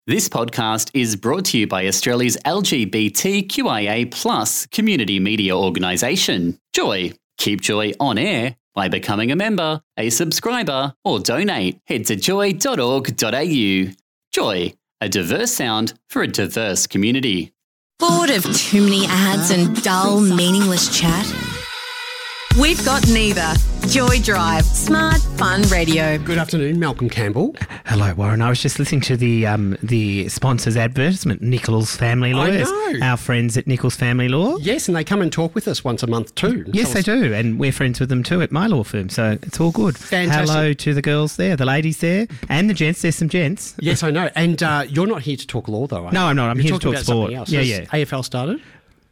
This podcast is brought to you by Australia's LGBTQIA+ community media organisation, Joy. Keep Joy on air by becoming a member, a subscriber, or donate. Head to joy.org.au. Joy, a diverse sound for a diverse community. Bored of too many ads and dull, meaningless chat? We've got neither. Joy Drive, smart, fun radio. Good afternoon, Malcolm Campbell. Hello, Warren. I was just listening to the sponsor's advertisement, Nichols Family Lawyers. I know. Our friends at Nichols Family Law. Yes, and they come and talk with us once a month too. Yes, they do, and we're friends with them too at my law firm, so it's all good. Fantastic. Hello to the girls there, the ladies there, and the gents. There's some gents. Yes, I know. And you're not here to talk law, though, are you? No, I'm not. I'm You're here to talking talk about sport. something else. Yeah, Has AFL started?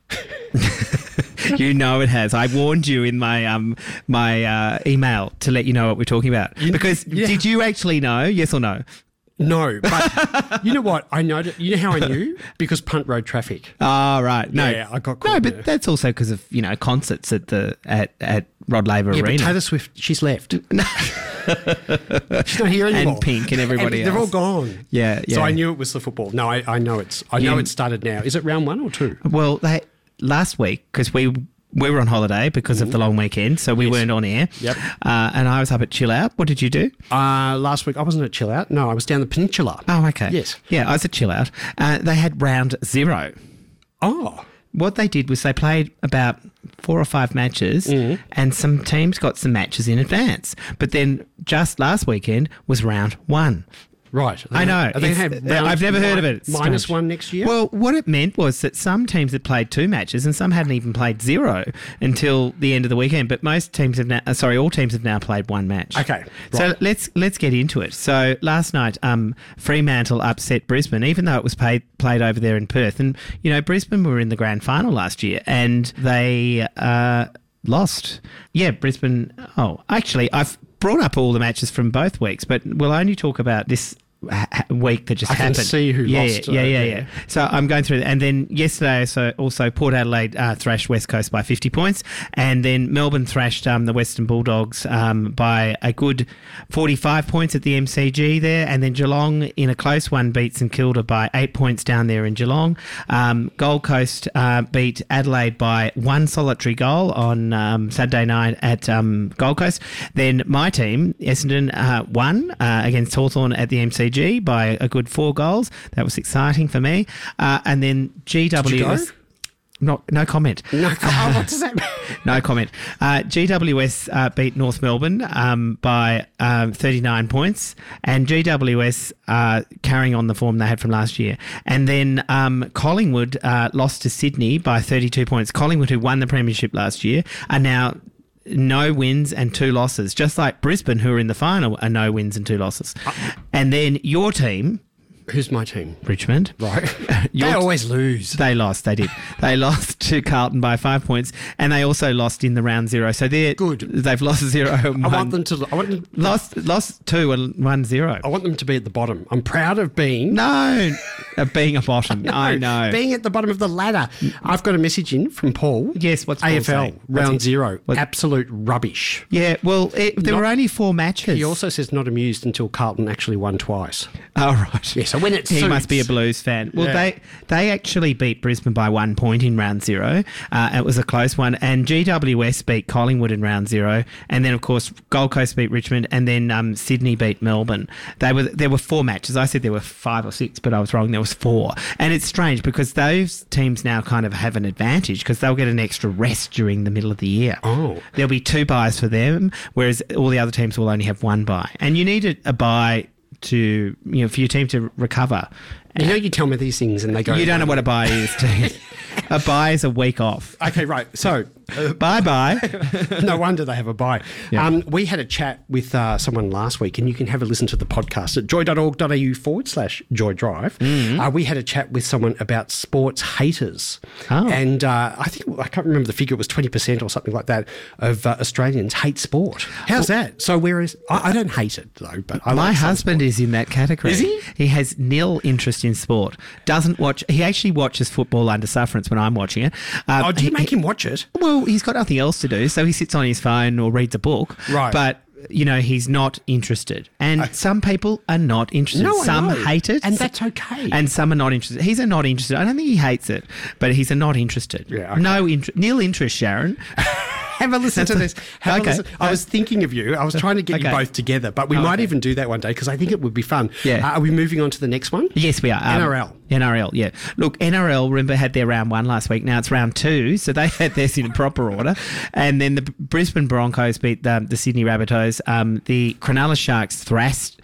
You know it has. I warned you in my my email to let you know what we're talking about. Did you actually know? Yes or no? No, but you know what? I know. You know how I knew? Because Punt Road traffic. Oh, right. No, Yeah, I got caught no, there. but that's also because of concerts at Rod Laver Yeah, Arena. but Taylor Swift, she's left. She's not here anymore. And Pink and everybody They're all else. gone. Yeah. So I knew it was the football. No, I know it's. I know it started now. Is it round 1 or 2? Well, last week, because we were on holiday because of the long weekend, so we weren't on air. Yep. And I was up at Chill Out. What did you do? Last week I wasn't at Chill Out. No, I was down the peninsula. Oh, okay. Yes. Yeah, I was at Chill Out. They had round 0. Oh. What they did was they played about 4 or 5 matches, and some teams got some matches in advance. But then just last weekend was round 1. Right. I know. Are they gonna have round I've never heard of it. It's minus strange. 1 next year? Well, what it meant was that some teams had played 2 matches and some hadn't even played 0 until the end of the weekend. But most teams have now, all teams have now played 1 match. Okay, So right. let's get into it. So last night, Fremantle upset Brisbane, even though it was played over there in Perth. And Brisbane were in the grand final last year, and they lost. Yeah, Brisbane. Oh, actually, I've brought up all the matches from both weeks, but we'll only talk about this week that just happened. I can see who lost. Yeah. So I'm going through, and then yesterday, also Port Adelaide thrashed West Coast by 50 points, and then Melbourne thrashed the Western Bulldogs by a good 45 points at the MCG there, and then Geelong in a close one beat St Kilda by 8 points down there in Geelong. Gold Coast beat Adelaide by 1 solitary goal on Saturday night at Gold Coast. Then my team, Essendon, won against Hawthorn at the MCG by a good 4 goals. That was exciting for me. And then GWS... Did you go? No comment. No, what does that mean? No comment. GWS beat North Melbourne by 39 points, and GWS carrying on the form they had from last year. And then Collingwood lost to Sydney by 32 points. Collingwood, who won the premiership last year, are now no wins and 2 losses, just like Brisbane, who are in the final, are no wins and 2 losses. And then your team... Who's my team? Richmond. Right. They always lose. They lost. They did. They lost to Carlton by 5 points, and they also lost in the round 0. So they're good. They've lost 0 and 1. I want them lost 2 and 1 0. I want them to be at the bottom. I'm proud of being being a bottom. I know. Being at the bottom of the ladder. I've got a message in from Paul. Yes, what's Paul AFL saying? round 0. Absolute rubbish. Yeah. Well, there were only 4 matches. He also says not amused until Carlton actually won twice. Oh right. Yeah. So when it He suits, must be a Blues fan. Well, they actually beat Brisbane by 1 point in round 0. It was a close one. And GWS beat Collingwood in round 0. And then, of course, Gold Coast beat Richmond. And then Sydney beat Melbourne. There were 4 matches. I said there were 5 or 6, but I was wrong. There was 4. And it's strange because those teams now kind of have an advantage because they'll get an extra rest during the middle of the year. Oh. There'll be 2 buys for them, whereas all the other teams will only have 1 buy. And you need a buy to for your team to recover. You tell me these things and they go... You don't know what a buy is, Steve. A buy is a week off. Okay, right. So... Bye-bye. No wonder they have a buy. Yeah. We had a chat with someone last week, and you can have a listen to the podcast at joy.org.au/Joy Drive. We had a chat with someone about sports haters. Oh. And I can't remember the figure, it was 20% or something like that of Australians hate sport. How's that? So whereas... I don't hate it, though, but I My like some husband is in that category. Is he? He has nil interest in sport. Doesn't watch... He actually watches football under sufferance when I'm watching it. Do you make him watch it? Well, he's got nothing else to do, so he sits on his phone or reads a book. Right. But he's not interested. And some people are not interested. No, I some know. hate it. And that's okay. And some are not interested. He's a not interested. I don't think he hates it, but he's a not interested. Yeah, okay. No nil interest, Sharon. Have a listen to this. Have a Okay. listen. I was thinking of you. I was trying to get you Okay. both together, but we might even do that one day because I think it would be fun. Yeah. Are we moving on to the next one? Yes, we are. NRL, yeah. Look, NRL, remember, had their round 1 last week. Now it's round 2, so they had theirs in proper order. And then the Brisbane Broncos beat the Sydney Rabbitohs. The Cronulla Sharks thrashed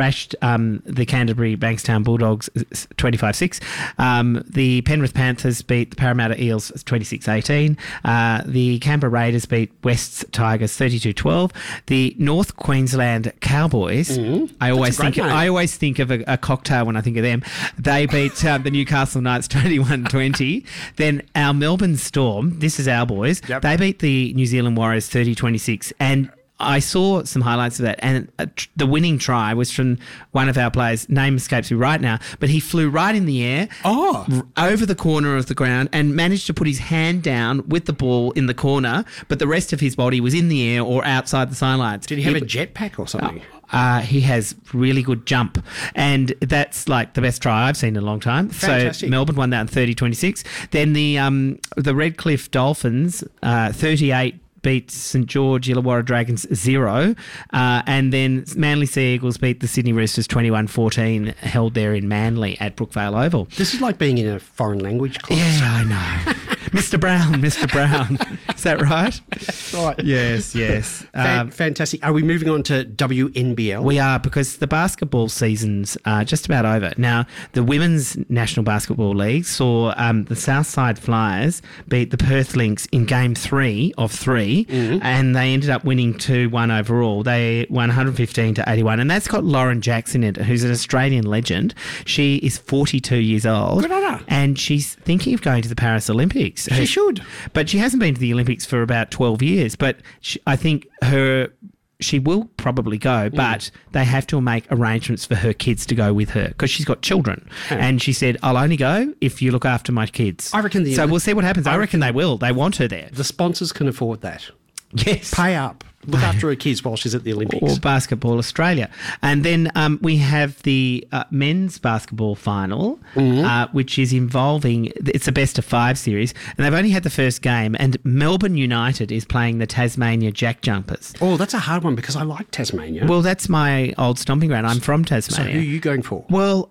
the Canterbury Bankstown Bulldogs 25-6. The Penrith Panthers beat the Parramatta Eels 26-18. The Canberra Raiders beat Wests Tigers 32-12. The North Queensland Cowboys, I always great think of a cocktail when I think of them. They beat the Newcastle Knights 21-20. Then our Melbourne Storm, this is our boys, they beat the New Zealand Warriors 30-26. And I saw some highlights of that, and the winning try was from one of our players. Name escapes me right now, but he flew right in the air over the corner of the ground and managed to put his hand down with the ball in the corner, but the rest of his body was in the air or outside the sidelines. Did he have a jetpack or something? He has really good jump, and that's like the best try I've seen in a long time. Fantastic. So Melbourne won that in 30-26. Then the Redcliffe Dolphins 38 beat St George Illawarra Dragons 0, and then Manly Sea Eagles beat the Sydney Roosters 21-14, held there in Manly at Brookvale Oval. This is like being in a foreign language class. Yeah, I know. Mr. Brown. Is that right? Right. Yes. Fantastic. Are we moving on to WNBL? We are, because the basketball season's just about over. Now, the Women's National Basketball League saw the Southside Flyers beat the Perth Lynx in Game 3 of 3, and they ended up winning 2-1 overall. They won 115-81, and that's got Lauren Jackson in it, who's an Australian legend. She is 42 years old. Good on her. And she's thinking of going to the Paris Olympics. She should. But she hasn't been to the Olympics for about 12 years. But I think she will probably go, but they have to make arrangements for her kids to go with her because she's got children. And she said, I'll only go if you look after my kids. I reckon so we'll see what happens. I reckon they will. They want her there. The sponsors can afford that. Yes. Pay up. Look after her kids while she's at the Olympics. Or Basketball Australia. And then we have the men's basketball final, which is involving, it's a best of 5 series, and they've only had the first game, and Melbourne United is playing the Tasmania Jack Jumpers. Oh, that's a hard one because I like Tasmania. Well, that's my old stomping ground. I'm from So Tasmania. who are you going for? Well,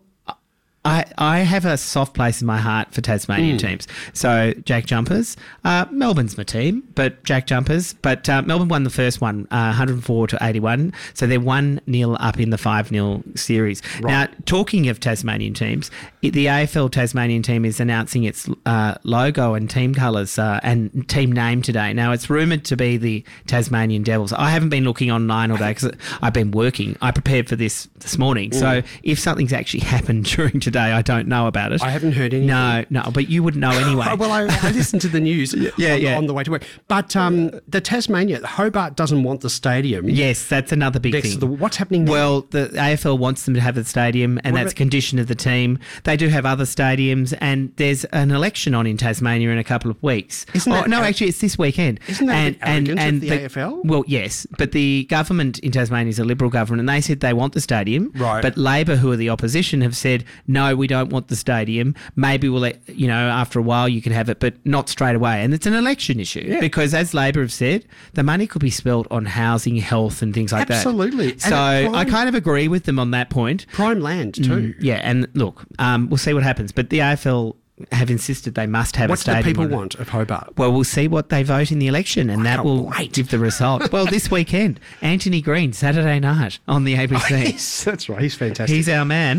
I have a soft place in my heart for Tasmanian teams. So Jack Jumpers, Melbourne's my team, but Jack Jumpers. But Melbourne won the first one, 104-81. So they're 1-0 up in the 5-0 series. Right. Now, talking of Tasmanian teams, the AFL Tasmanian team is announcing its logo and team colours and team name today. Now, it's rumoured to be the Tasmanian Devils. I haven't been looking online all day because I've been working. I prepared for this morning. So if something's actually happened during today, I don't know about it. I haven't heard anything. No, but you would know anyway. Well, I listened to the news on the way to work. But the Tasmania, Hobart doesn't want the stadium. Yes, that's another big Next thing. to what's happening now? Well, the AFL wants them to have the stadium, and that's a condition of the team. They do have other stadiums, and there's an election on in Tasmania in a couple of weeks. Isn't that actually, it's this weekend. Isn't that a bit arrogant of the AFL? Well, yes, but the government in Tasmania is a Liberal government, and they said they want the stadium. Right. But Labor, who are the opposition, have said, no, we don't want the stadium. Maybe we'll let, after a while you can have it, but not straight away. And it's an election issue because, as Labor have said, the money could be spelt on housing, health and things like Absolutely. that. So I kind of agree with them on that point. Prime land too. Yeah, and look, we'll see what happens. But the AFL have insisted they must have What a stadium. do the people on it. want of Hobart? Well, we'll see what they vote in the election, and that will give the result. Well, this weekend, Anthony Green, Saturday night on the ABC. Yes, that's right. He's fantastic. He's our man.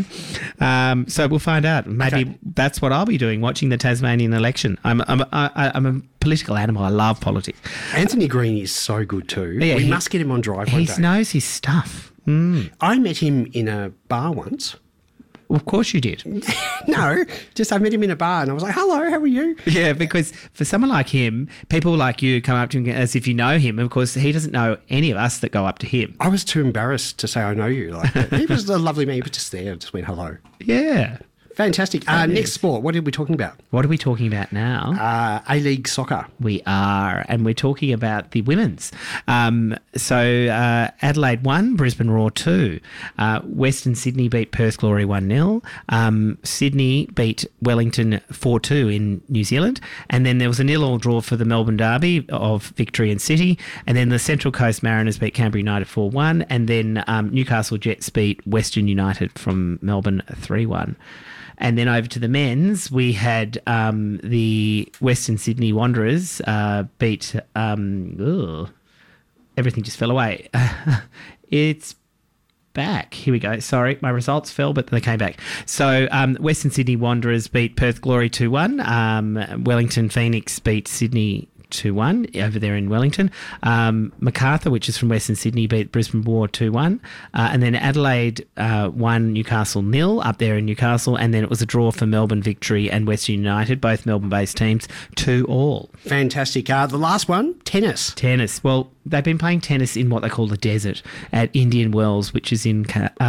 So we'll find out. Maybe that's what I'll be doing, watching the Tasmanian election. I'm a political animal. I love politics. Anthony Green is so good too. Yeah, we must get him on Drive one He day. knows his stuff. I met him in a bar once. Well, of course you did. No, just I met him in a bar and I was like, hello, how are you? Yeah, because for someone like him, people like you come up to him as if you know him. Of course, he doesn't know any of us that go up to him. I was too embarrassed to say I know you like that. He was a lovely man. He was just there and just went hello. Yeah. Fantastic. Next sport, what are we talking about? What are we talking about now? A-League soccer. We are, and we're talking about the women's. Adelaide 1, Brisbane Roar 2. Western Sydney beat Perth Glory 1-0. Sydney beat Wellington 4-2 in New Zealand. And then there was a 0-0 draw for the Melbourne Derby of Victory and City. And then the Central Coast Mariners beat Canberra United 4-1. And then Newcastle Jets beat Western United from Melbourne 3-1. And then over to the men's, we had the Western Sydney Wanderers beat... everything just fell away. It's back. Here we go. Sorry, my results fell, but they came back. So Western Sydney Wanderers beat Perth Glory 2-1. Wellington Phoenix beat Sydney 2-1 over there in Wellington. Macarthur, which is from Western Sydney, beat Brisbane Roar 2-1. And then Adelaide 1, Newcastle 0 up there in Newcastle. And then it was a draw for Melbourne Victory and Western United, both Melbourne-based teams, 2-2. Fantastic. The last one, tennis. Tennis. Well, they've been playing tennis in what they call the desert at Indian Wells, which is in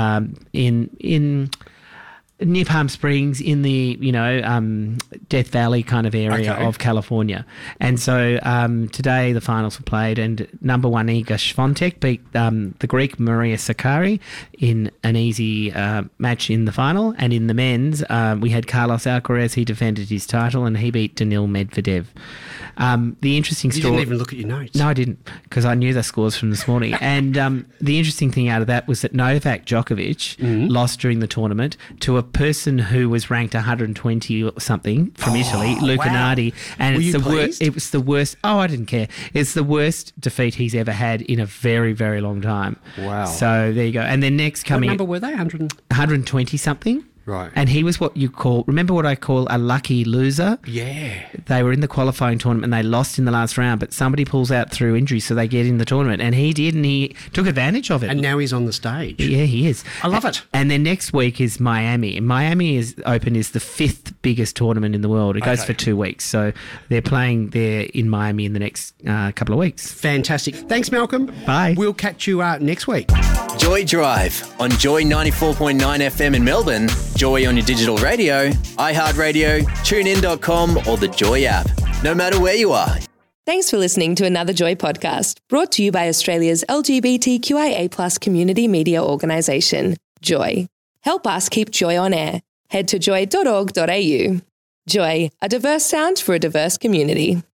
near Palm Springs in the, Death Valley kind of area of California. And so today the finals were played and number 1 Iga Swiatek beat the Greek Maria Sakkari in an easy match in the final. And in the men's, we had Carlos Alcaraz. He defended his title and he beat Daniil Medvedev. The interesting story... You didn't even look at your notes. No, I didn't, because I knew the scores from this morning. And the interesting thing out of that was that Novak Djokovic lost during the tournament to a person who was ranked 120 or something from Italy, Luca Nardi. And it was the worst. Oh, I didn't care. It's the worst defeat he's ever had in a very, very long time. Wow. So there you go. And then next coming... What number were they? 120 something. Right. And he was what you call, remember what I call a lucky loser? Yeah. They were in the qualifying tournament and they lost in the last round, but somebody pulls out through injury so they get in the tournament. And he did, and he took advantage of it. And now he's on the stage. Yeah, he is. I love it. And then next week is Miami. Miami Open is the 5th biggest tournament in the world. It goes for 2 weeks. So they're playing there in Miami in the next couple of weeks. Fantastic. Thanks, Malcolm. Bye. We'll catch you next week. Joy Drive on Joy 94.9 FM in Melbourne, Joy on your digital radio, iHeartRadio, TuneIn.com or the Joy app. No matter where you are. Thanks for listening to another Joy podcast, brought to you by Australia's LGBTQIA+ community media organisation, Joy. Help us keep Joy on air. Head to joy.org.au. Joy, a diverse sound for a diverse community.